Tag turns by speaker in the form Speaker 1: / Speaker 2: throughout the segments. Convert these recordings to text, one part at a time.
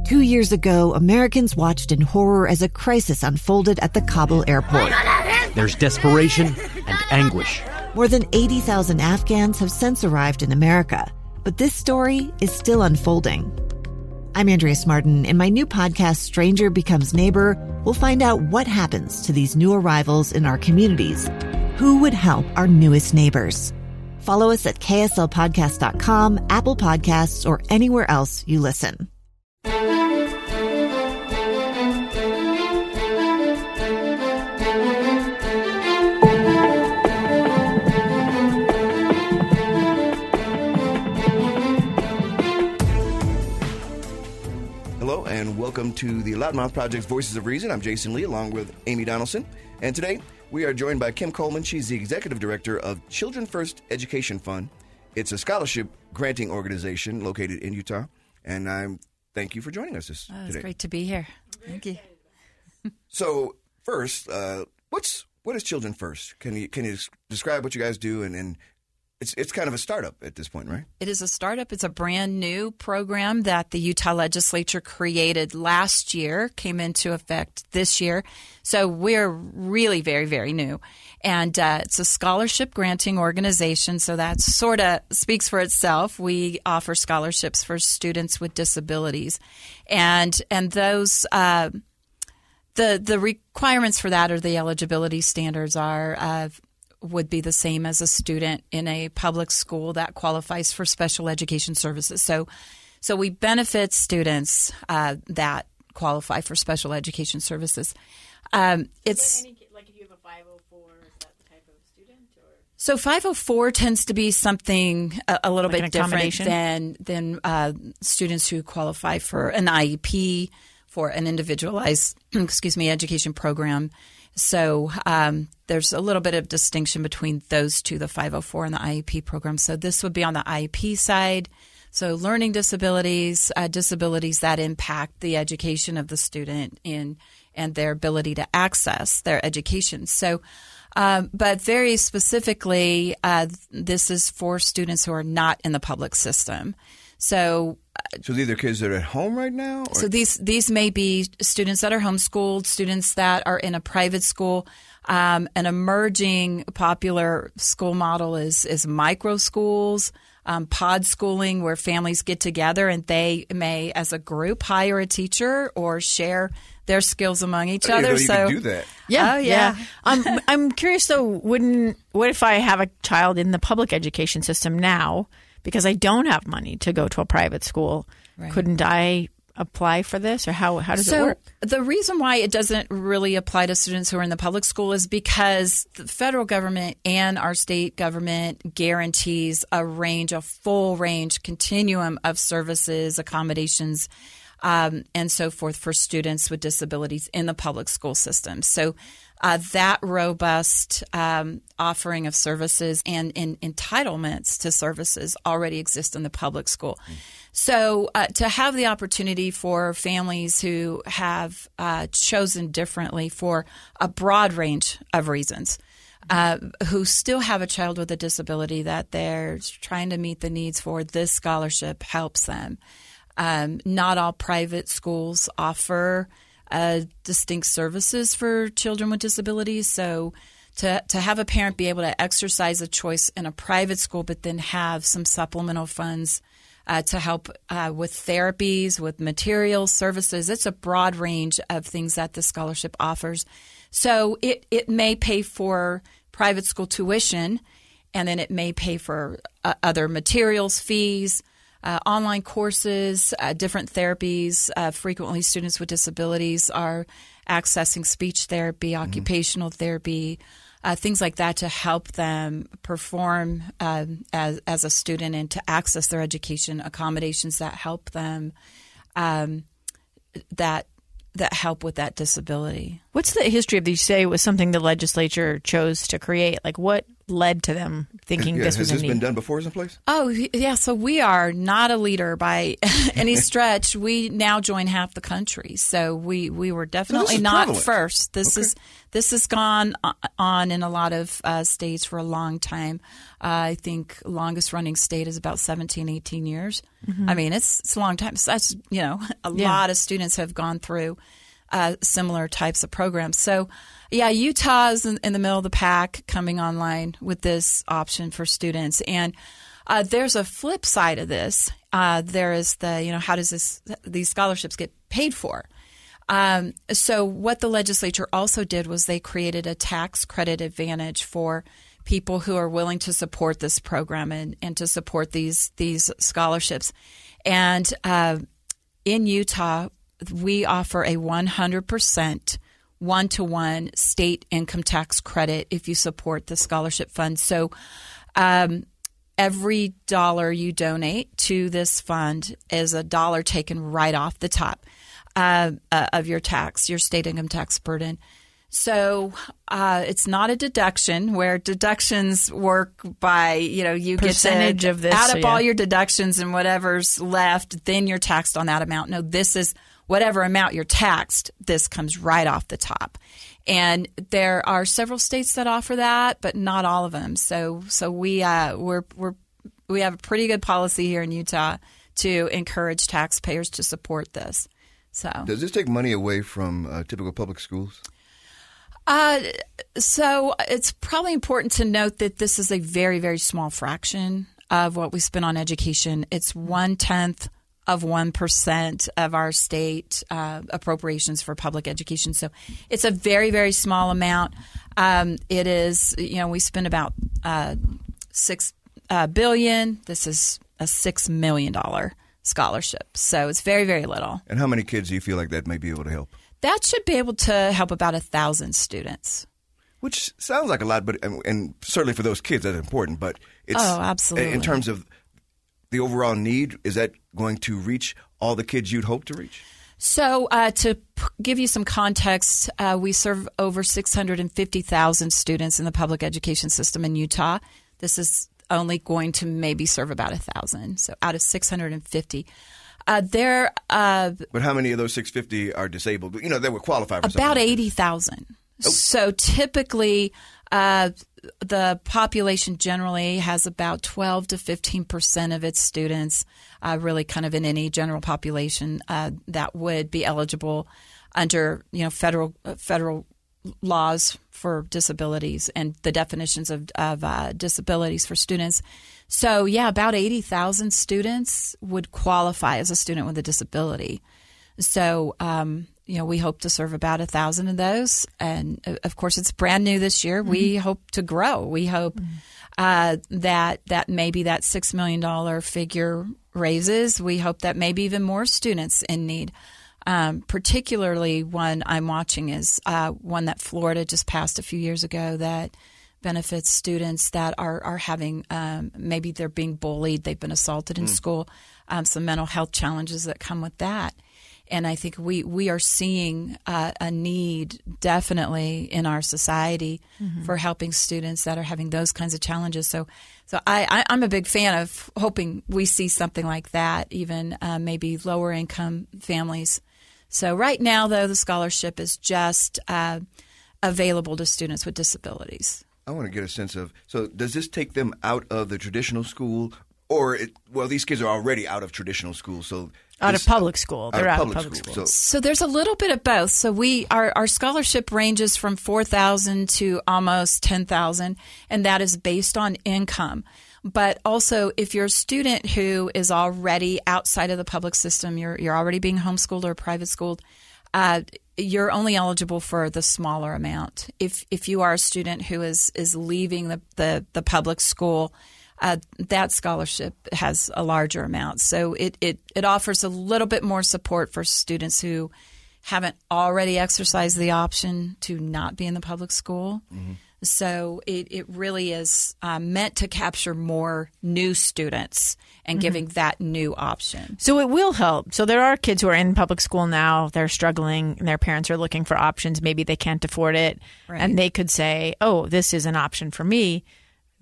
Speaker 1: 2 years ago, Americans watched in horror as a crisis unfolded at the Kabul airport.
Speaker 2: There's desperation and anguish.
Speaker 1: More than 80,000 Afghans have since arrived in America, but this story is still unfolding. I'm Andrea Martin. In my new podcast, Stranger Becomes Neighbor, we'll find out what happens to these new arrivals in our communities. Who would help our newest neighbors? Follow us at kslpodcast.com, Apple Podcasts, or anywhere else you listen.
Speaker 3: Hello and welcome to the Loudmouth Project's Voices of Reason. I'm Jason Lee along with Amy Donaldson. And today we are joined by Kim Coleman. She's the Executive Director of Children First Education Fund. It's a scholarship granting organization located in Utah. And I thank you for joining us today.
Speaker 4: It's great to be here. Thank you.
Speaker 3: So first, what is Children First? Can you describe what you guys do? And it's kind of a startup at this point, right?
Speaker 4: It is a startup. It's a brand new program that the Utah legislature created last year, came into effect this year. So we're really very, very new. And it's a scholarship granting organization. So that sort of speaks for itself. We offer scholarships for students with disabilities. And those the requirements for that, or the eligibility standards, would be the same as a student in a public school that qualifies for special education services. So we benefit students that qualify for special education services. It's
Speaker 5: like if you have a 504, is that the type of student? Or?
Speaker 4: So 504 tends to be something a little
Speaker 5: like
Speaker 4: bit different than students who qualify for an IEP, for an individualized education program. So there's a little bit of distinction between those two, the 504 and the IEP program. So this would be on the IEP side. So learning disabilities, disabilities that impact the education of the student and their ability to access their education. So, but very specifically, this is for students who are not in the public system. So
Speaker 3: these are kids that are at home right now? Or?
Speaker 4: So these may be students that are homeschooled, students that are in a private school. An emerging popular school model is micro schools, pod schooling, where families get together and they may, as a group, hire a teacher or share their skills among each other.
Speaker 3: You can do that.
Speaker 5: Yeah,
Speaker 4: oh, yeah.
Speaker 5: I'm curious though. What if I have a child in the public education system now? Because I don't have money to go to a private school, right. Couldn't I apply for this, or how does it work?
Speaker 4: The reason why it doesn't really apply to students who are in the public school is because the federal government and our state government guarantees a full range continuum of services, accommodations, and so forth for students with disabilities in the public school system. So that robust offering of services and entitlements to services already exist in the public school. So to have the opportunity for families who have chosen differently for a broad range of reasons, who still have a child with a disability that they're trying to meet the needs for, this scholarship helps them. Not all private schools offer distinct services for children with disabilities. So to have a parent be able to exercise a choice in a private school, but then have some supplemental funds to help with therapies, with materials, services. It's a broad range of things that the scholarship offers. So it may pay for private school tuition, and then it may pay for other materials, fees, online courses, different therapies. Frequently, students with disabilities are accessing speech therapy, occupational therapy, things like that to help them perform as a student and to access their education, accommodations that help them that help with that disability.
Speaker 5: What's the history of these? Say it was something the legislature chose to create. Like what led to them thinking this was a need?
Speaker 3: Has this been done before someplace?
Speaker 4: Oh, yeah. So we are not a leader by any stretch. We now join half the country. So we were definitely not
Speaker 3: prevalent.
Speaker 4: first. This has gone on in a lot of states for a long time. I think longest running state is about 17, 18 years. Mm-hmm. I mean, it's a long time. So that's, a lot of students have gone through similar types of programs. So, yeah, Utah is in the middle of the pack coming online with this option for students. And there's a flip side of this. There is how does these scholarships get paid for? So what the legislature also did was they created a tax credit advantage for people who are willing to support this program and to support these scholarships. And in Utah, we offer a 100% one-to-one state income tax credit if you support the scholarship fund. So every dollar you donate to this fund is a dollar taken right off the top of your state income tax burden. So it's not a deduction where deductions work by, you
Speaker 5: percentage
Speaker 4: get to
Speaker 5: of this,
Speaker 4: add up all your deductions and whatever's left, then you're taxed on that amount. No, this is whatever amount you're taxed, this comes right off the top. And there are several states that offer that, but not all of them. So we have a pretty good policy here in Utah to encourage taxpayers to support this. So
Speaker 3: does this take money away from typical public schools?
Speaker 4: So it's probably important to note that this is a very, very small fraction of what we spend on education. It's 1/10 of 1% of our state appropriations for public education. So it's a very, very small amount. It is, we spend about $6 billion. This is a $6 million scholarship. So it's very, very little.
Speaker 3: And how many kids do you feel like that may be able to help?
Speaker 4: That should be able to help about 1,000 students.
Speaker 3: Which sounds like a lot, but and certainly for those kids that's important. But it's
Speaker 4: absolutely.
Speaker 3: In terms of the overall need, is that going to reach all the kids you'd hope to reach?
Speaker 4: So to give you some context, we serve over 650,000 students in the public education system in Utah. This is only going to maybe serve about 1,000. So out of 650. But
Speaker 3: how many of those 650 are disabled? They would qualify for
Speaker 4: about
Speaker 3: something.
Speaker 4: 80,000. Oh. So typically, the population generally has about 12 to 15% of its students, really kind of in any general population that would be eligible under federal laws for disabilities and the definitions of disabilities for students. So, about 80,000 students would qualify as a student with a disability. So, we hope to serve about 1,000 of those. And, of course, it's brand new this year. Mm-hmm. We hope to grow. We hope that maybe that $6 million figure raises. We hope that maybe even more students in need. Particularly one I'm watching is one that Florida just passed a few years ago that benefits students that are having maybe they're being bullied, they've been assaulted in school, some mental health challenges that come with that. And I think we are seeing a need definitely in our society for helping students that are having those kinds of challenges. So I'm a big fan of hoping we see something like that, even maybe lower income families. So right now, though, the scholarship is just available to students with disabilities.
Speaker 3: I want to get a sense of, so does this take them out of the traditional school? Or, these kids are already out of traditional school, so
Speaker 5: out of public school. They're out of public school.
Speaker 4: So there's a little bit of both. So our scholarship ranges from $4,000 to almost $10,000, and that is based on income. But also, if you're a student who is already outside of the public system, you're already being homeschooled or private schooled, you're only eligible for the smaller amount. If you are a student who is leaving the public school, that scholarship has a larger amount. So it offers a little bit more support for students who haven't already exercised the option to not be in the public school. Mm-hmm. So it really is meant to capture more new students and giving that new option.
Speaker 5: So it will help. So there are kids who are in public school now. They're struggling and their parents are looking for options. Maybe they can't afford it. Right. And they could say, oh, this is an option for me.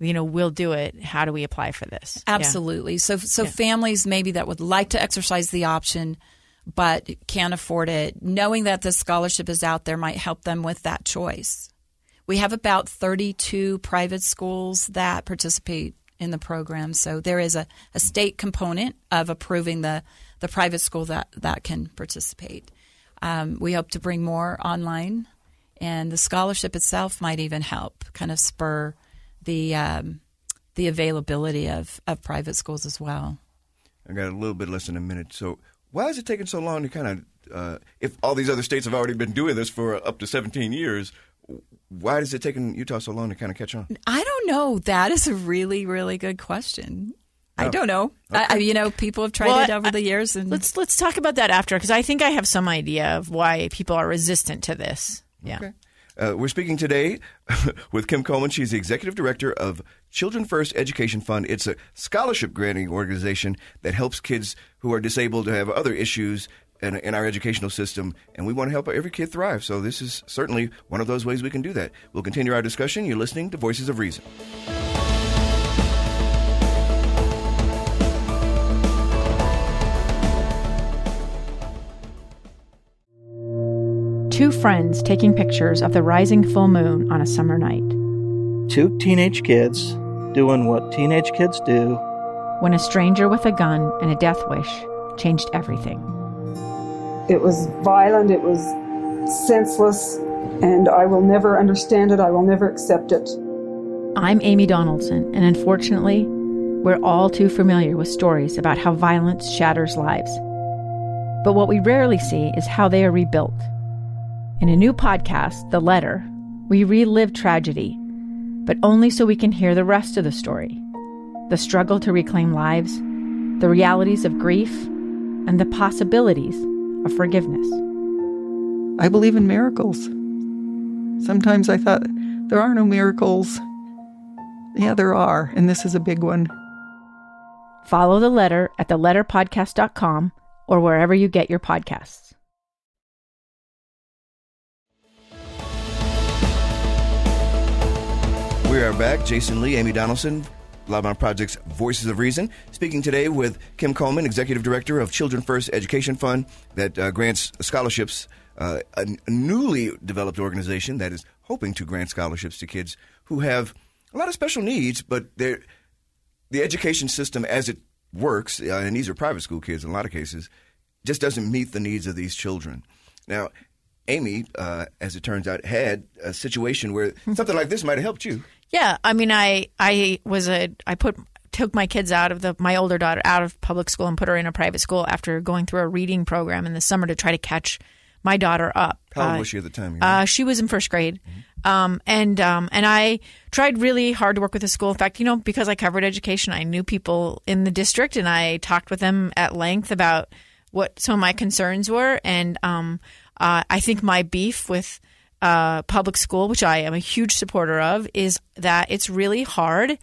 Speaker 5: we'll do it. How do we apply for this?
Speaker 4: Absolutely. So families maybe that would like to exercise the option but can't afford it, knowing that the scholarship is out there might help them with that choice. We have about 32 private schools that participate in the program. So there is a state component of approving the private school that can participate. We hope to bring more online, and the scholarship itself might even help kind of spur the availability of private schools as well.
Speaker 3: I got a little bit less than a minute. So why is it taking so long to kind of, if all these other states have already been doing this for up to 17 years, why is it taking Utah so long to kind of catch on?
Speaker 4: I don't know. That is a really, really good question. I don't know. Okay. People have tried it over the years. And
Speaker 5: let's talk about that after, because I think I have some idea of why people are resistant to this. Yeah.
Speaker 3: Okay. We're speaking today with Kim Coleman. She's the executive director of Children First Education Fund. It's a scholarship granting organization that helps kids who are disabled to have other issues in our educational system, and we want to help every kid thrive. So this is certainly one of those ways we can do that. We'll continue our discussion. You're listening to Voices of Reason.
Speaker 5: Two friends taking pictures of the rising full moon on a summer night.
Speaker 6: Two teenage kids doing what teenage kids do.
Speaker 5: When a stranger with a gun and a death wish changed everything.
Speaker 7: It was violent, it was senseless, and I will never understand it, I will never accept it.
Speaker 5: I'm Amy Donaldson, and unfortunately, we're all too familiar with stories about how violence shatters lives. But what we rarely see is how they are rebuilt. In a new podcast, The Letter, we relive tragedy, but only so we can hear the rest of the story. The struggle to reclaim lives, the realities of grief, and the possibilities of forgiveness.
Speaker 8: I believe in miracles. Sometimes I thought, there are no miracles. Yeah, there are, and this is a big one.
Speaker 5: Follow The Letter at theletterpodcast.com or wherever you get your podcasts.
Speaker 3: We are back. Jason Lee, Amy Donaldson, Loudmouth Project's Voices of Reason, speaking today with Kim Coleman, Executive Director of Children First Education Fund that grants scholarships, a newly developed organization that is hoping to grant scholarships to kids who have a lot of special needs, but the education system as it works, and these are private school kids in a lot of cases, just doesn't meet the needs of these children. Now, Amy, as it turns out, had a situation where something like this might have helped you.
Speaker 5: Yeah, I mean, I took my kids my older daughter out of public school and put her in a private school after going through a reading program in the summer to try to catch my daughter up.
Speaker 3: How old was she at the time?
Speaker 5: She was in first grade. Mm-hmm. And I tried really hard to work with the school. In fact, because I covered education, I knew people in the district, and I talked with them at length about what some of my concerns were. And I think my beef with public school, which I am a huge supporter of, is that it's really hard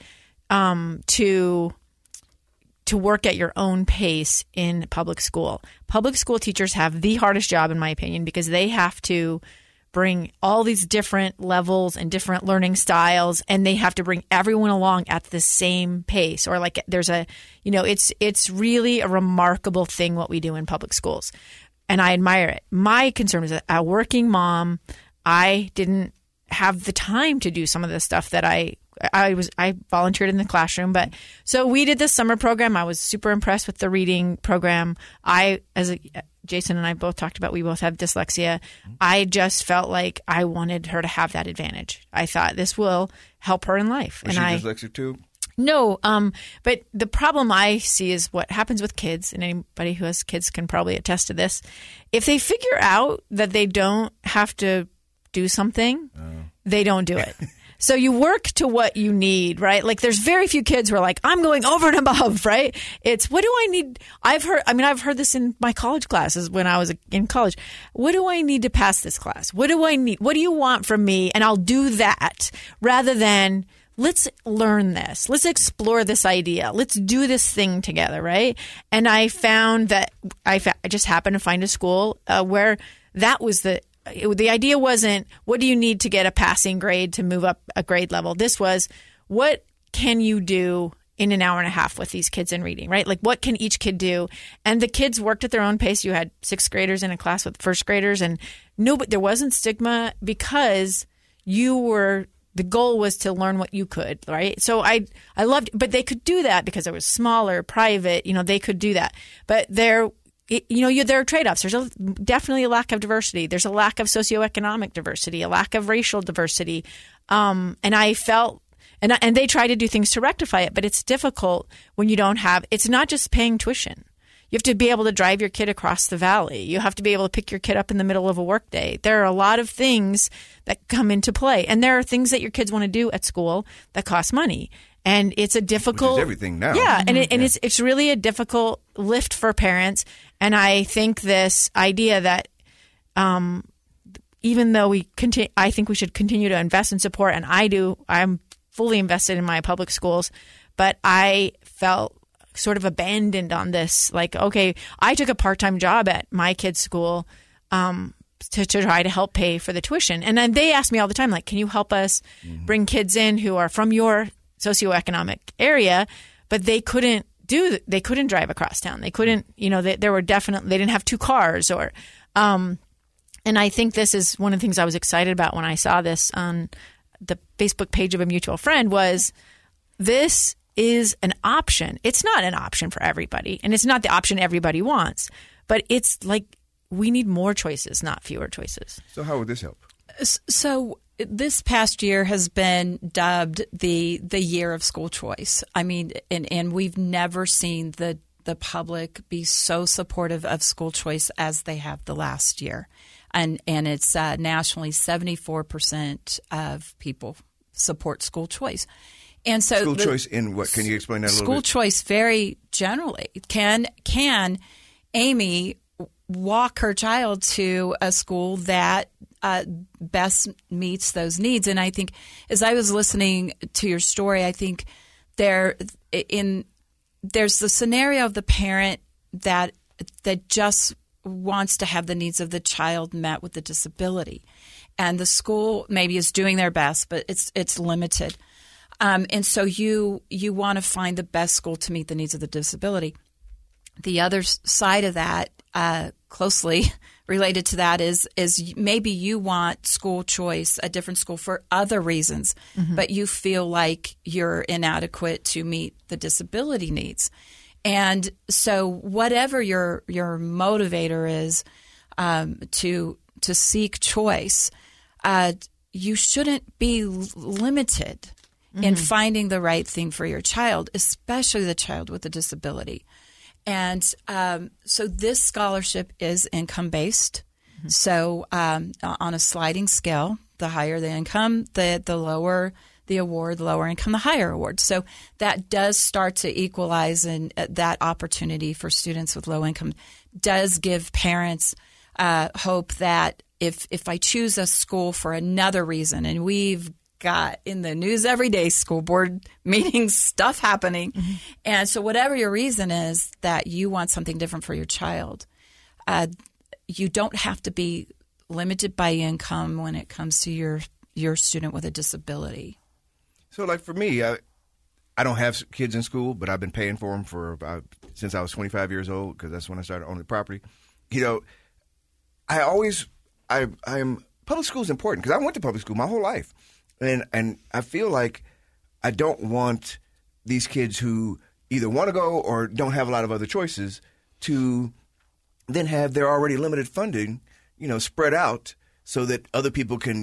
Speaker 5: to work at your own pace in public school. Public school teachers have the hardest job, in my opinion, because they have to bring all these different levels and different learning styles, and they have to bring everyone along at the same pace. Or like there's it's really a remarkable thing what we do in public schools. And I admire it. My concern is that a working mom, I didn't have the time to do some of the stuff that I volunteered in the classroom. But so we did this summer program. I was super impressed with the reading program. Jason and I both talked about, we both have dyslexia. I just felt like I wanted her to have that advantage. I thought this will help her in life.
Speaker 3: Was she dyslexic too?
Speaker 5: No, but the problem I see is what happens with kids, and anybody who has kids can probably attest to this. If they figure out that they don't have to do something, they don't do it. So you work to what you need, right? Like there's very few kids who are like, I'm going over and above, right? It's what do I need? I've heard this in my college classes when I was in college. What do I need to pass this class? What do I need? What do you want from me? And I'll do that rather than let's learn this. Let's explore this idea. Let's do this thing together, right? And I found that I just happened to find a school where that was the idea wasn't what do you need to get a passing grade to move up a grade level. This was what can you do in an hour and a half with these kids in reading, right? Like, what can each kid do? And the kids worked at their own pace. You had sixth graders in a class with first graders, and but there wasn't stigma because the goal was to learn what you could, right? So I loved, but they could do that because it was smaller, private, they could do that. But there are trade-offs. There's definitely a lack of diversity. There's a lack of socioeconomic diversity, a lack of racial diversity. And I felt, and they try to do things to rectify it, but it's difficult when you don't have, it's not just paying tuition. You have to be able to drive your kid across the valley. You have to be able to pick your kid up in the middle of a workday. There are a lot of things that come into play. And there are things that your kids want to do at school that cost money. And it's a difficult...
Speaker 3: Which is everything now.
Speaker 5: Yeah, and it's really a difficult lift for parents. And I think this idea that even though I think we should continue to invest and support, and I'm fully invested in my public schools, but I felt sort of abandoned on this. Like, okay, I took a part-time job at my kid's school to try to help pay for the tuition. And then they ask me all the time, like, can you help us bring kids in who are from your socioeconomic area? But they couldn't drive across town. They couldn't, they didn't have two cars and I think this is one of the things I was excited about when I saw this on the Facebook page of a mutual friend was this is an option. It's not an option for everybody, and it's not the option everybody wants, but it's like we need more choices, not fewer choices.
Speaker 3: So how would this help?
Speaker 4: So this past year has been dubbed the year of school choice. I mean, and we've never seen the public be so supportive of school choice as they have the last year. And it's nationally 74% of people support school choice. And so
Speaker 3: school choice in what? Can you explain that a little bit?
Speaker 4: School choice very generally. Can Amy walk her child to a school that best meets those needs? And I think as I was listening to your story, I think there's the scenario of the parent that just wants to have the needs of the child met with the disability. And the school maybe is doing their best, but it's limited. And so you want to find the best school to meet the needs of the disability. The other side of that, closely related to that, is maybe you want school choice, a different school for other reasons, but you feel like you're inadequate to meet the disability needs. And so whatever your motivator is to seek choice, you shouldn't be limited in finding the right thing for your child, especially the child with a disability. And so this scholarship is income-based. So on a sliding scale, the higher the income, the lower the award, the lower income, the higher award. So that does start to equalize, and that opportunity for students with low income does give parents hope that if I choose a school for another reason, and we've got in the news every day, school board meetings, stuff happening. And so whatever your reason is that you want something different for your child, you don't have to be limited by income when it comes to your student with a disability.
Speaker 3: So like for me, I don't have kids in school, but I've been paying for them since I was 25 years old, because that's when I started owning the property. Public school is important because I went to public school my whole life. And I feel like I don't want these kids who either want to go or don't have a lot of other choices to then have their already limited funding, spread out so that other people can,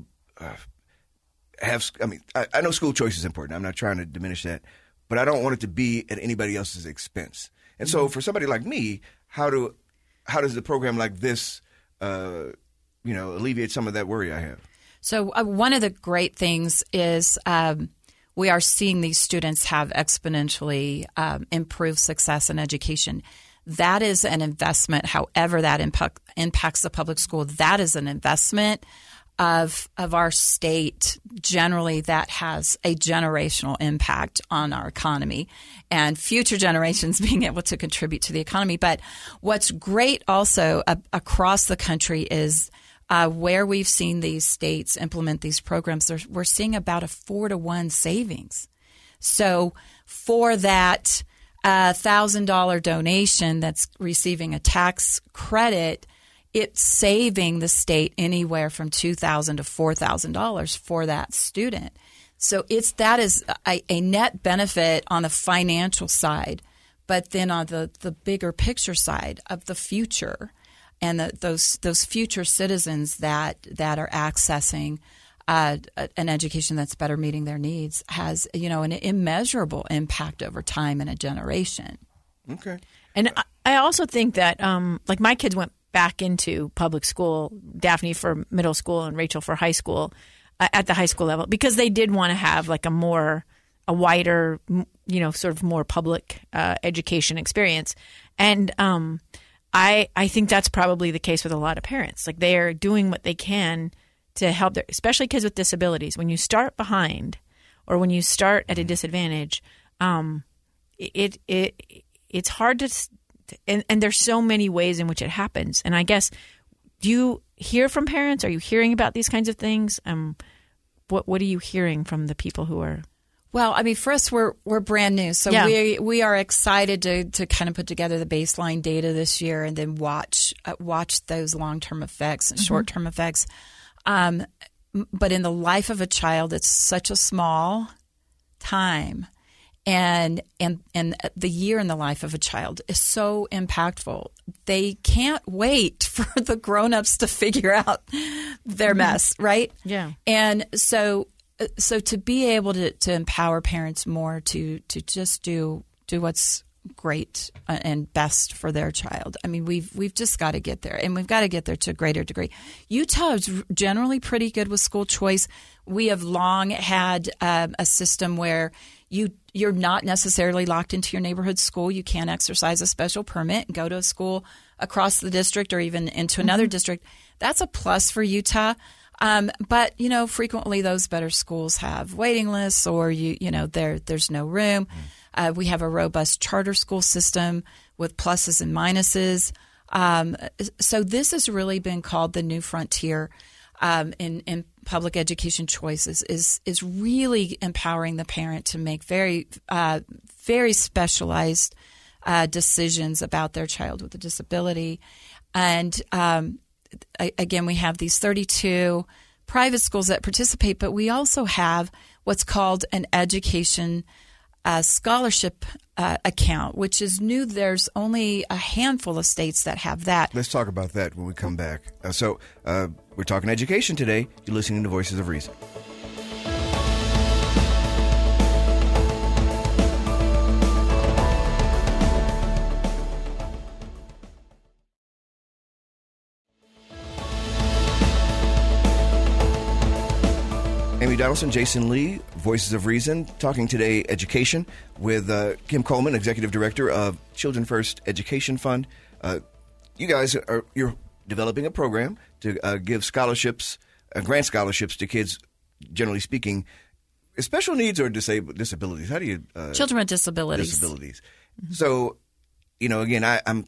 Speaker 3: have. I mean, I know school choice is important. I'm not trying to diminish that, but I don't want it to be at anybody else's expense. And so for somebody like me, how does a program like this, alleviate some of that worry I have?
Speaker 4: So one of the great things is we are seeing these students have exponentially improved success in education. That is an investment, however that impacts the public school. That is an investment of our state generally that has a generational impact on our economy and future generations being able to contribute to the economy. But what's great also across the country is where we've seen these states implement these programs, we're seeing about a 4-to-1 savings. So for that $1,000 donation that's receiving a tax credit, it's saving the state anywhere from $2,000 to $4,000 for that student. So that is a net benefit on the financial side, but then on the bigger picture side of the future and those future citizens that are accessing an education that's better meeting their needs has an immeasurable impact over time in a generation.
Speaker 3: Okay.
Speaker 5: And I also think that like my kids went back into public school, Daphne for middle school and Rachel for high school, at the high school level, because they did want to have like a wider, sort of more public education experience. And I think that's probably the case with a lot of parents. Like they are doing what they can to help especially kids with disabilities. When you start behind or when you start at a disadvantage, it's hard to and there's so many ways in which it happens. And I guess, do you hear from parents? Are you hearing about these kinds of things? What are you hearing from the people who are?
Speaker 4: Well, I mean, for us, we're brand new, so we are excited to kind of put together the baseline data this year and then watch those long-term effects and short-term effects. But in the life of a child, it's such a small time. And the year in the life of a child is so impactful. They can't wait for the grown-ups to figure out their mess, right?
Speaker 5: Yeah.
Speaker 4: And so to be able to empower parents more to just do what's great and best for their child. I mean, we've just got to get there, and we've got to get there to a greater degree. Utah is generally pretty good with school choice. We have long had a system where you're not necessarily locked into your neighborhood school. You can exercise a special permit and go to a school across the district or even into another district. That's a plus for Utah. But, frequently those better schools have waiting lists or, there's no room. We have a robust charter school system with pluses and minuses. So this has really been called the new frontier in public education choices is really empowering the parent to make very, very specialized decisions about their child with a disability. And again, we have these 32 private schools that participate, but we also have what's called an education scholarship account, which is new. There's only a handful of states that have that.
Speaker 3: Let's talk about that when we come back. So we're talking education today. You're listening to Voices of Reason. Amy Donaldson, Jason Lee, Voices of Reason, talking today education with Kim Coleman, Executive Director of Children First Education Fund. You guys you're developing a program to give scholarships, grant scholarships to kids, generally speaking, with special needs or disabilities. How do you
Speaker 4: children with disabilities?
Speaker 3: Disabilities. Mm-hmm. So, again,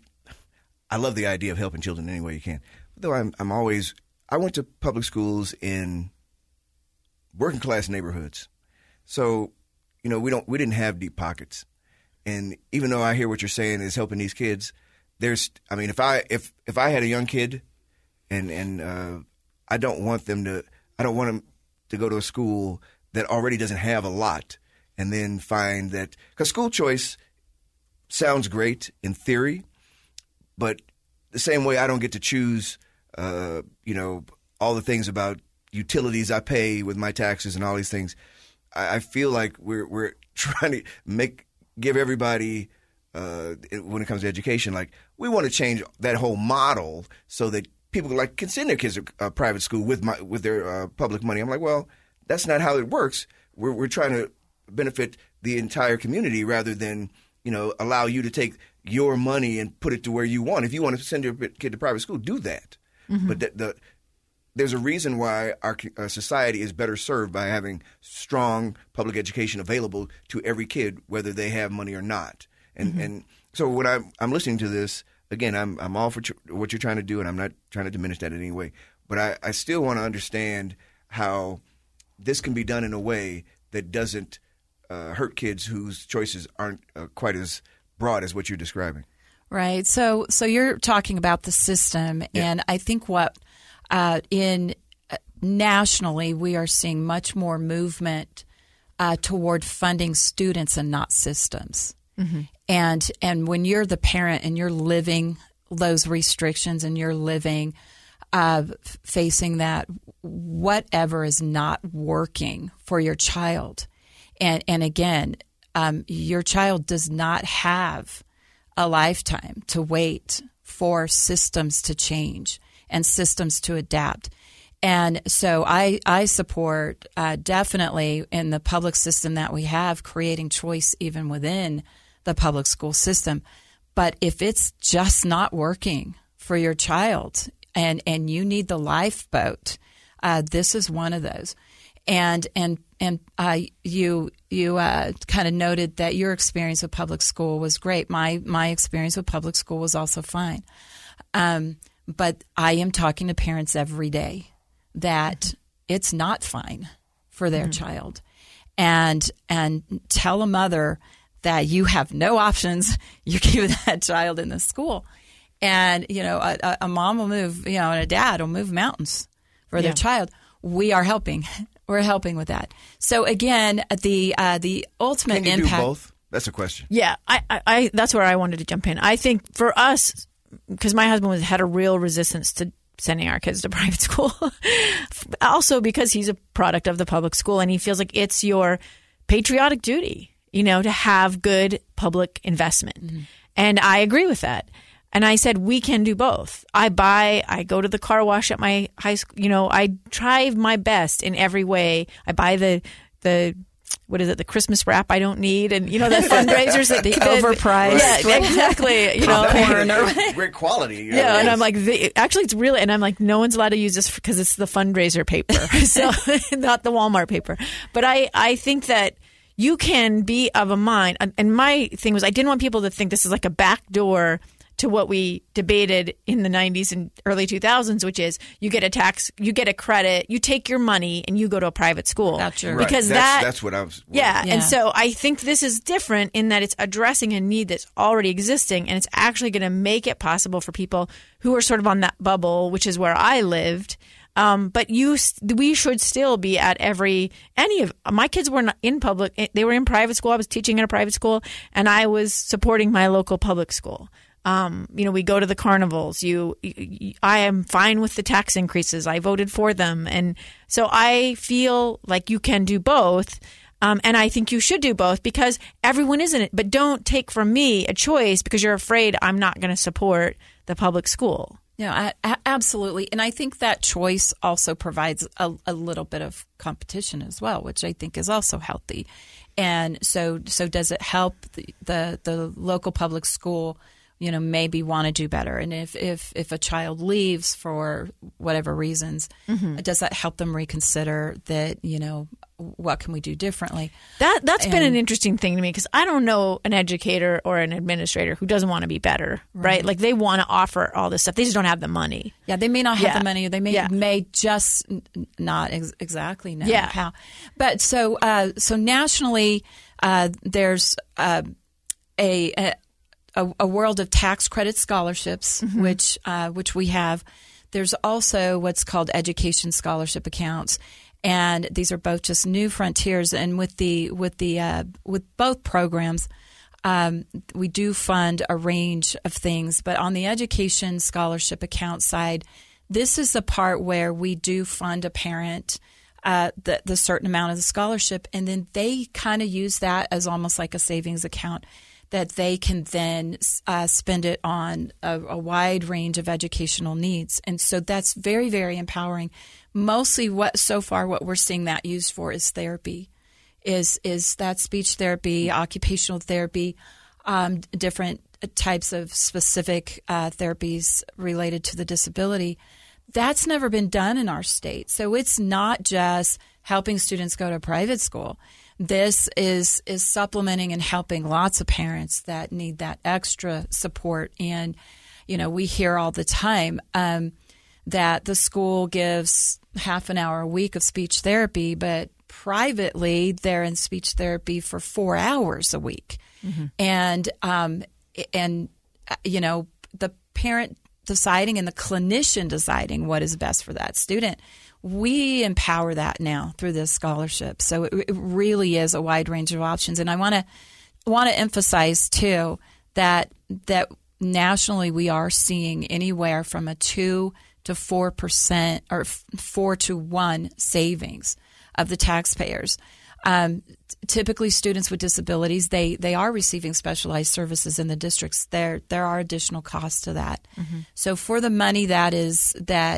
Speaker 3: I love the idea of helping children any way you can. Though I went to public schools in working class neighborhoods. So, we didn't have deep pockets. And even though I hear what you're saying is helping these kids, if I had a young kid and I don't want them to go to a school that already doesn't have a lot and then find that, because school choice sounds great in theory, but the same way I don't get to choose, all the things about utilities I pay with my taxes and all these things. I feel like we're trying to give everybody when it comes to education, like we want to change that whole model so that people can send their kids to a private school with their public money. I'm like, well, that's not how it works. We're trying to benefit the entire community rather than allow you to take your money and put it to where you want. If you want to send your kid to private school, do that. Mm-hmm. But there's a reason why our society is better served by having strong public education available to every kid, whether they have money or not. And so when I'm listening to this, again, I'm all for what you're trying to do, and I'm not trying to diminish that in any way. But I still want to understand how this can be done in a way that doesn't hurt kids whose choices aren't quite as broad as what you're describing.
Speaker 4: Right. So you're talking about the system, and I think what nationally we are seeing much more movement toward funding students and not systems. Mm-hmm. And when you're the parent and you're living those restrictions and you're living facing that whatever is not working for your child, and again, your child does not have a lifetime to wait for systems to change and systems to adapt. And so I support definitely in the public system that we have, creating choice even within the public school system. But if it's just not working for your child and you need the lifeboat, this is one of those. And you kind of noted that your experience with public school was great. My experience with public school was also fine. But I am talking to parents every day that it's not fine for their child, and tell a mother that you have no options. You're keeping that child in the school, and a mom will move, and a dad will move mountains for their child. We are helping. We're helping with that. So again, the ultimate
Speaker 3: impact. Can you
Speaker 4: impact.
Speaker 3: do both? That's a question.
Speaker 5: Yeah, I that's where I wanted to jump in. I think for us, because my husband had a real resistance to sending our kids to private school, also because he's a product of the public school, and he feels like it's your patriotic duty, to have good public investment. Mm-hmm. And I agree with that. And I said, we can do both. I go to the car wash at my high school. I try my best in every way. I buy the what is it? The Christmas wrap I don't need, and the fundraisers that
Speaker 4: overpriced.
Speaker 5: Yeah, exactly.
Speaker 3: Great quality.
Speaker 5: Yeah, and I'm like, actually, it's really, and I'm like, no one's allowed to use this because it's the fundraiser paper, so not the Walmart paper. But I think that you can be of a mind, and my thing was, I didn't want people to think this is like a backdoor to what we debated in the 90s and early 2000s, which is you get a tax, you get a credit, you take your money and you go to a private school.
Speaker 4: That's true.
Speaker 5: Because
Speaker 3: that's what I was.
Speaker 5: Yeah. And so I think this is different in that it's addressing a need that's already existing, and it's actually going to make it possible for people who are sort of on that bubble, which is where I lived. But we should still be at any of my kids were not in public. They were in private school. I was teaching in a private school, and I was supporting my local public school. We go to the carnivals. I am fine with the tax increases. I voted for them. And so I feel like you can do both. And I think you should do both because everyone is in it. But don't take from me a choice because you're afraid I'm not going to support the public school.
Speaker 4: Yeah, absolutely. And I think that choice also provides a little bit of competition as well, which I think is also healthy. And so does it help the local public school maybe want to do better? And if a child leaves for whatever reasons, does that help them reconsider that, what can we do differently?
Speaker 5: That's been an interesting thing to me because I don't know an educator or an administrator who doesn't want to be better, right? Like they want to offer all this stuff. They just don't have the money.
Speaker 4: Yeah, they may not have the money, or they may just not exactly know how. But so nationally, there's a world of tax credit scholarships, which we have. There's also what's called education scholarship accounts, and these are both just new frontiers. And with both programs, we do fund a range of things. But on the education scholarship account side, this is the part where we do fund a parent the certain amount of the scholarship, and then they kind of use that as almost like a savings account that they can then spend it on a wide range of educational needs. And so that's very, very empowering. Mostly what we're seeing that used for is therapy, is that speech therapy, occupational therapy, different types of specific therapies related to the disability. That's never been done in our state. So it's not just helping students go to private school. This is supplementing and helping lots of parents that need that extra support. And, we hear all the time that the school gives half an hour a week of speech therapy, but privately, they're in speech therapy for 4 hours a week. And you know, the parent deciding and the clinician deciding what is best for that student. We empower that now through this scholarship. So it really is a wide range of options. And I want to emphasize too that nationally we are seeing anywhere from a 2 to 4% or 4 to 1 savings of the taxpayers. Typically, students with disabilities, they are receiving specialized services in the districts. There are additional costs to that. So for the money this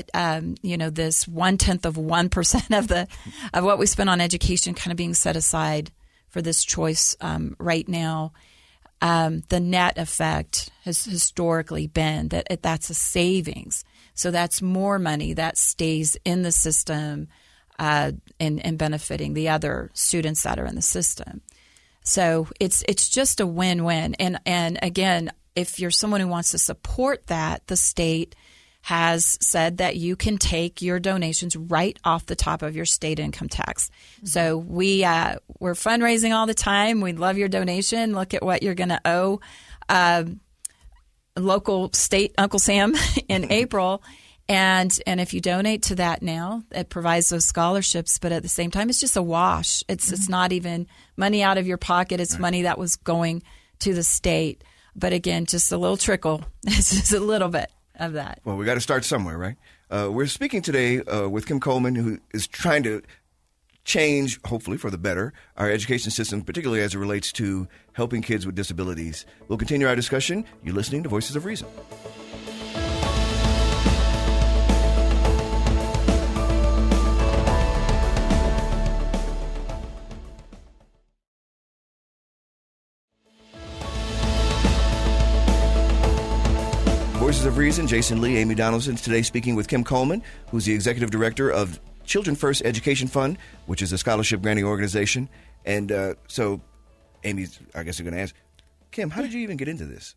Speaker 4: 0.1% of what we spend on education kind of being set aside for this choice right now, the net effect has historically been that that's a savings. So that's more money that stays in the system. And benefiting the other students that are in the system. So it's just a win-win. And again, if you're someone who wants to support that, the state has said that you can take your donations right off the top of your state income tax. So we're fundraising all the time. We'd love your donation. Look at what you're going to owe local state Uncle Sam in April. And if you donate to that now, it provides those scholarships. But at the same time, it's just a wash. It's not even money out of your pocket. It's money that was going to the state. But again, just a little trickle. It's just a little bit of that.
Speaker 3: Well, we got to start somewhere, right? We're speaking today with Kim Coleman, who is trying to change, hopefully for the better, our education system, particularly as it relates to helping kids with disabilities. We'll continue our discussion. You're listening to Voices of Reason. Voices of Reason, Jason Lee, Amy Donaldson, today speaking with Kim Coleman, who's the Executive Director of Children First Education Fund, which is a scholarship granting organization. And so, Amy, I guess you're going to ask, Kim, how did you even get into this?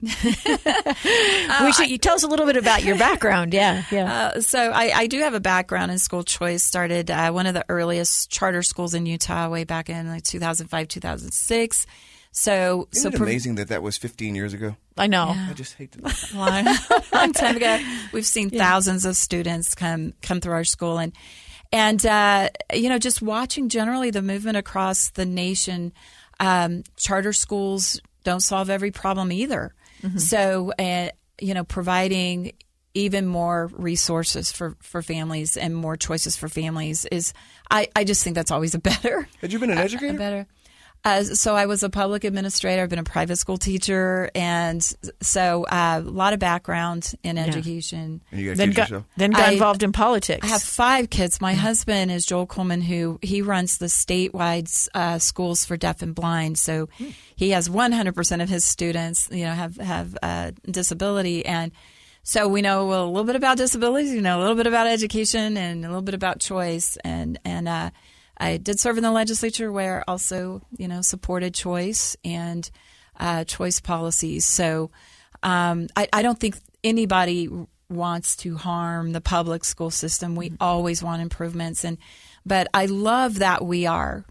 Speaker 5: You tell us a little bit about your background. Yeah.
Speaker 4: So I do have a background in school choice. Started one of the earliest charter schools in Utah way back in like 2005, 2006.
Speaker 3: Isn't it amazing that was 15 years ago?
Speaker 5: I know.
Speaker 4: Yeah.
Speaker 3: I just hate to
Speaker 4: long time ago. We've seen thousands of students come through our school, and just watching generally the movement across the nation. Charter schools don't solve every problem either. So providing even more resources for families and more choices for families is I just think that's always a better.
Speaker 3: Had you been an educator?
Speaker 4: Better. So I was a public administrator. I've been a private school teacher, and so a lot of background in education.
Speaker 3: And you got
Speaker 5: involved in politics.
Speaker 4: I have 5 kids. My husband is Joel Coleman, he runs the statewide schools for deaf and blind. So he has 100% of his students, have disability, and so we know a little bit about disabilities, a little bit about education, and a little bit about choice, and I did serve in the legislature where also, supported choice and choice policies. So I don't think anybody wants to harm the public school system. We always want improvements, but I love that we're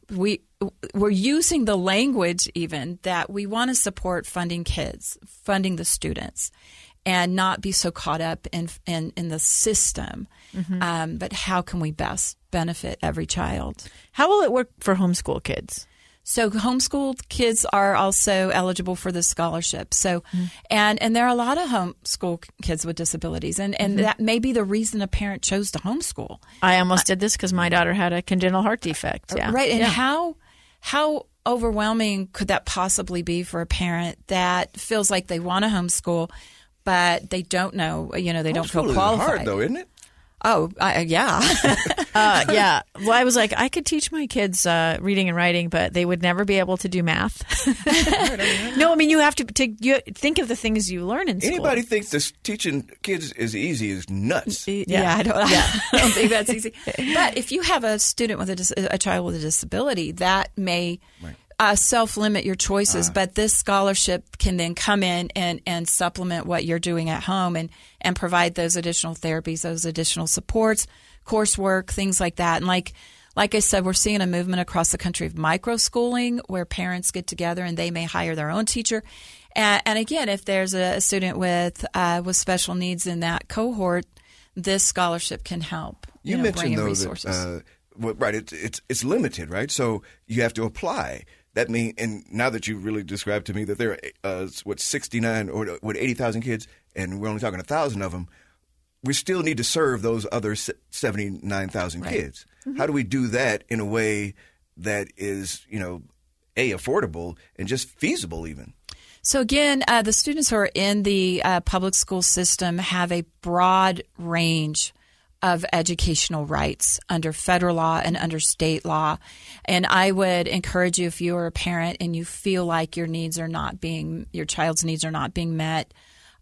Speaker 4: using the language even that we want to support funding kids, funding the students, and not be so caught up in the system. But how can we best benefit every child?
Speaker 5: How will it work for homeschool kids?
Speaker 4: So homeschooled kids are also eligible for this scholarship. So, and there are a lot of homeschool kids with disabilities, and that may be the reason a parent chose to homeschool.
Speaker 5: I almost did this because my daughter had a congenital heart defect. Yeah.
Speaker 4: Right. And how overwhelming could that possibly be for a parent that feels like they want to homeschool, but they don't know, they don't feel qualified.
Speaker 3: Hard though, isn't it?
Speaker 4: Oh, yeah.
Speaker 5: Yeah. Well, I was like, I could teach my kids reading and writing, but they would never be able to do math. No, I mean, you have to think of the things you learn in school.
Speaker 3: Anybody thinks this teaching kids is easy is nuts.
Speaker 4: Yeah, I don't think that's easy. But if you have a student with a child with a disability, that may self-limit your choices, but this scholarship can then come in and supplement what you're doing at home and provide those additional therapies, those additional supports, coursework, things like that. And like like I said, we're seeing a movement across the country of micro-schooling where parents get together and they may hire their own teacher. And again, if there's a student with special needs in that cohort, this scholarship can help.
Speaker 3: You mentioned,
Speaker 4: bring in
Speaker 3: though,
Speaker 4: resources.
Speaker 3: It's limited, right? So you have to apply. That means, and now that you really described to me that there are 69 or 80,000 kids, and we're only talking 1,000 of them, we still need to serve those other 79,000 kids. Mm-hmm. How do we do that in a way that is, affordable and just feasible even?
Speaker 4: So again, the students who are in the public school system have a broad range of educational rights under federal law and under state law. And I would encourage you, if you are a parent and you feel like your child's needs are not being met,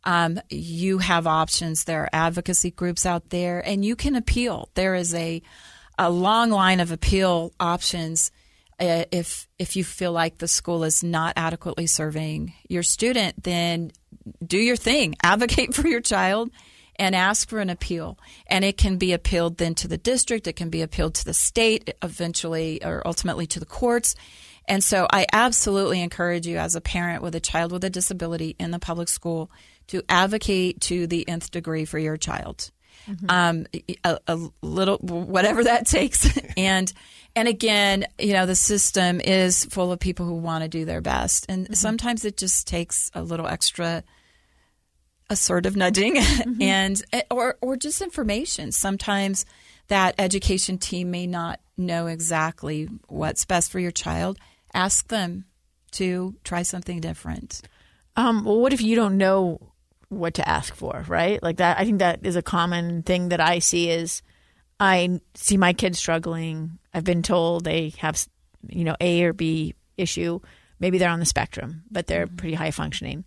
Speaker 4: you have options. There are advocacy groups out there, and you can appeal. There is a long line of appeal options if you feel like the school is not adequately serving your student. Then do your thing. Advocate for your child and ask for an appeal. And it can be appealed then to the district. It can be appealed to the state, eventually or ultimately to the courts. And so I absolutely encourage you as a parent with a child with a disability in the public school to advocate to the nth degree for your child. Mm-hmm. A little, whatever that takes. And again, the system is full of people who want to do their best. And mm-hmm. sometimes it just takes a little extra assertive nudging mm-hmm. and or just information. Sometimes that education team may not know exactly what's best for your child. Ask them to try something different.
Speaker 5: Well, what if you don't know what to ask for, right? Like that. I think that is a common thing that I see is I see my kids struggling. I've been told they have, A or B issue. Maybe they're on the spectrum, but they're mm-hmm. pretty high functioning.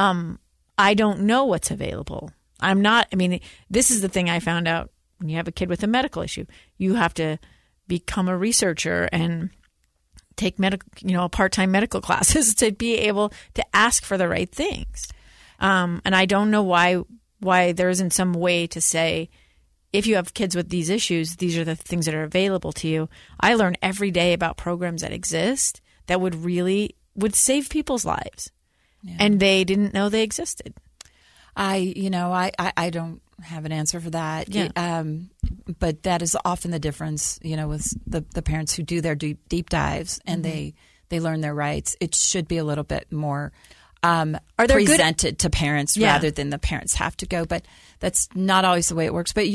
Speaker 5: I don't know what's available. This is the thing I found out when you have a kid with a medical issue. You have to become a researcher and take part-time medical classes to be able to ask for the right things. And I don't know why there isn't some way to say, if you have kids with these issues, these are the things that are available to you. I learn every day about programs that exist that would save people's lives. Yeah. And they didn't know they existed.
Speaker 4: I don't have an answer for that.
Speaker 5: Yeah.
Speaker 4: But that is often the difference, with the parents who do their deep dives and mm-hmm. they learn their rights. It should be a little bit more presented to parents rather than the parents have to go. But that's not always the way it works. But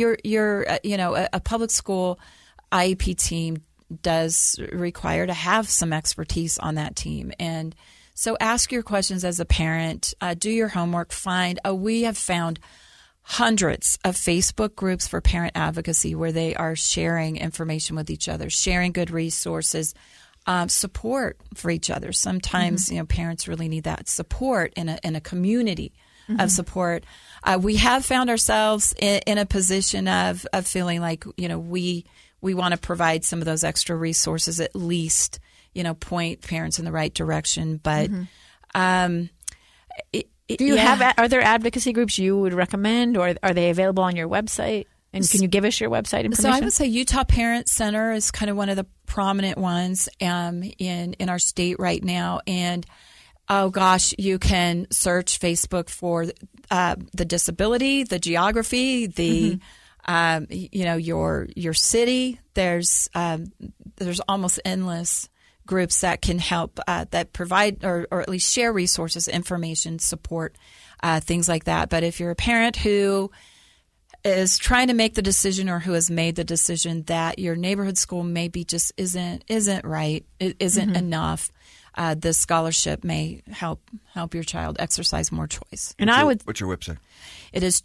Speaker 4: a public school IEP team does require to have some expertise on that team. And so ask your questions as a parent, do your homework, we have found hundreds of Facebook groups for parent advocacy where they are sharing information with each other, sharing good resources, support for each other. Sometimes, mm-hmm. Parents really need that support in a community mm-hmm. of support. We have found ourselves in a position of feeling like, we want to provide some of those extra resources, at least, point parents in the right direction. But
Speaker 5: mm-hmm. Are there advocacy groups you would recommend, or are they available on your website? And can you give us your website information?
Speaker 4: So I would say Utah Parent Center is kind of one of the prominent ones in our state right now. And oh gosh, you can search Facebook for the disability, the geography, the your city. There's almost endless groups that can help, that provide or at least share resources, information, support, things like that. But if you're a parent who is trying to make the decision or who has made the decision that your neighborhood school maybe just isn't right, it isn't mm-hmm. enough, this scholarship may help your child exercise more choice.
Speaker 5: And
Speaker 3: what's your website?
Speaker 4: It is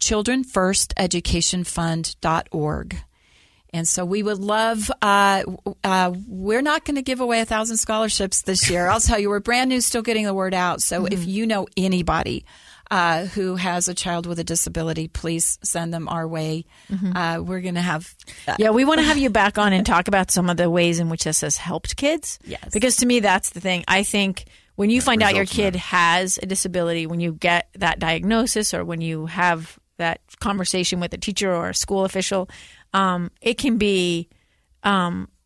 Speaker 4: childrenfirsteducationfund.org. And so we would love, we're not going to give away 1,000 scholarships this year. I'll tell you, we're brand new, still getting the word out. So mm-hmm. if you know anybody who has a child with a disability, please send them our way. Mm-hmm. We're going to have...
Speaker 5: we want to have you back on and talk about some of the ways in which this has helped kids.
Speaker 4: Yes.
Speaker 5: Because to me, that's the thing. I think when you find out your kid has a disability, when you get that diagnosis or when you have that conversation with a teacher or a school official, it can be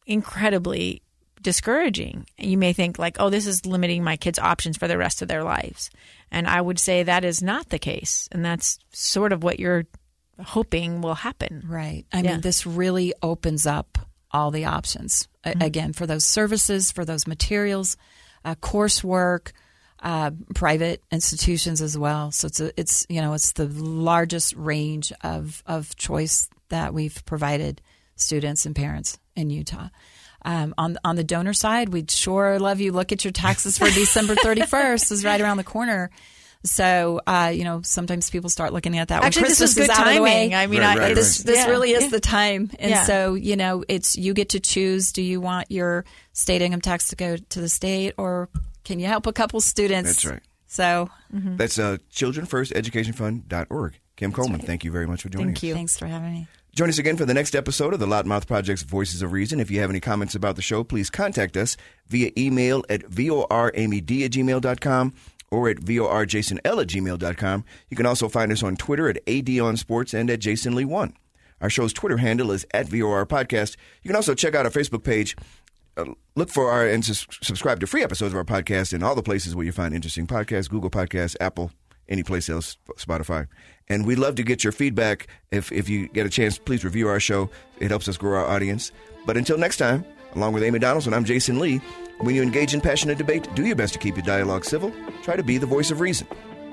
Speaker 5: incredibly discouraging. You may think like, oh, this is limiting my kids' options for the rest of their lives. And I would say that is not the case. And that's sort of what you're hoping will happen.
Speaker 4: Right. I mean, this really opens up all the options, again, for those services, for those materials, coursework, private institutions as well. So it's the largest range of choice that we've provided students and parents in Utah. On the donor side, we'd sure love you. Look at your taxes for December 31st is right around the corner. So, sometimes people start looking at that when
Speaker 5: Actually,
Speaker 4: Christmas
Speaker 5: this is good
Speaker 4: out
Speaker 5: timing.
Speaker 4: of the way.
Speaker 5: I mean,
Speaker 4: this really is the time. And so,
Speaker 5: Yeah.
Speaker 4: it's you get to choose. Do you want your state income tax to go to the state, or can you help a couple students?
Speaker 3: That's right.
Speaker 4: So
Speaker 3: That's childrenfirsteducationfund.org. Kim Coleman, thank you very much for joining us.
Speaker 4: Thanks for having me.
Speaker 3: Join us again for the next episode of the Loudmouth Project's Voices of Reason. If you have any comments about the show, please contact us via email at voramyd@gmail.com or at vorjasonl@gmail.com. You can also find us on Twitter at ADOnSports and at JasonLee1. Our show's Twitter handle is at VOR Podcast. You can also check out our Facebook page. Look for and subscribe to free episodes of our podcast in all the places where you find interesting podcasts, Google Podcasts, Apple, any place else, Spotify. And we'd love to get your feedback. If you get a chance, please review our show. It helps us grow our audience. But until next time, along with Amy Donaldson, I'm Jason Lee. When you engage in passionate debate, do your best to keep your dialogue civil. Try to be the voice of reason.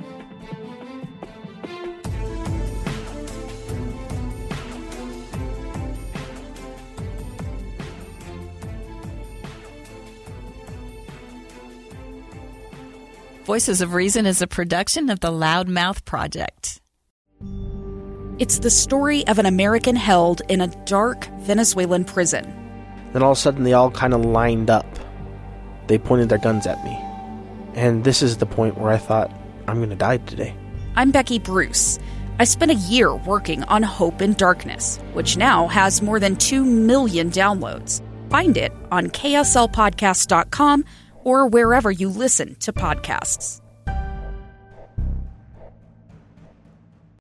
Speaker 4: Voices of Reason is a production of the Loudmouth Project.
Speaker 9: It's the story of an American held in a dark Venezuelan prison.
Speaker 10: Then all of a sudden they all kind of lined up. They pointed their guns at me. And this is the point where I thought, I'm going to die today.
Speaker 9: I'm Becky Bruce. I spent a year working on Hope in Darkness, which now has more than 2 million downloads. Find it on kslpodcast.com or wherever you listen to podcasts.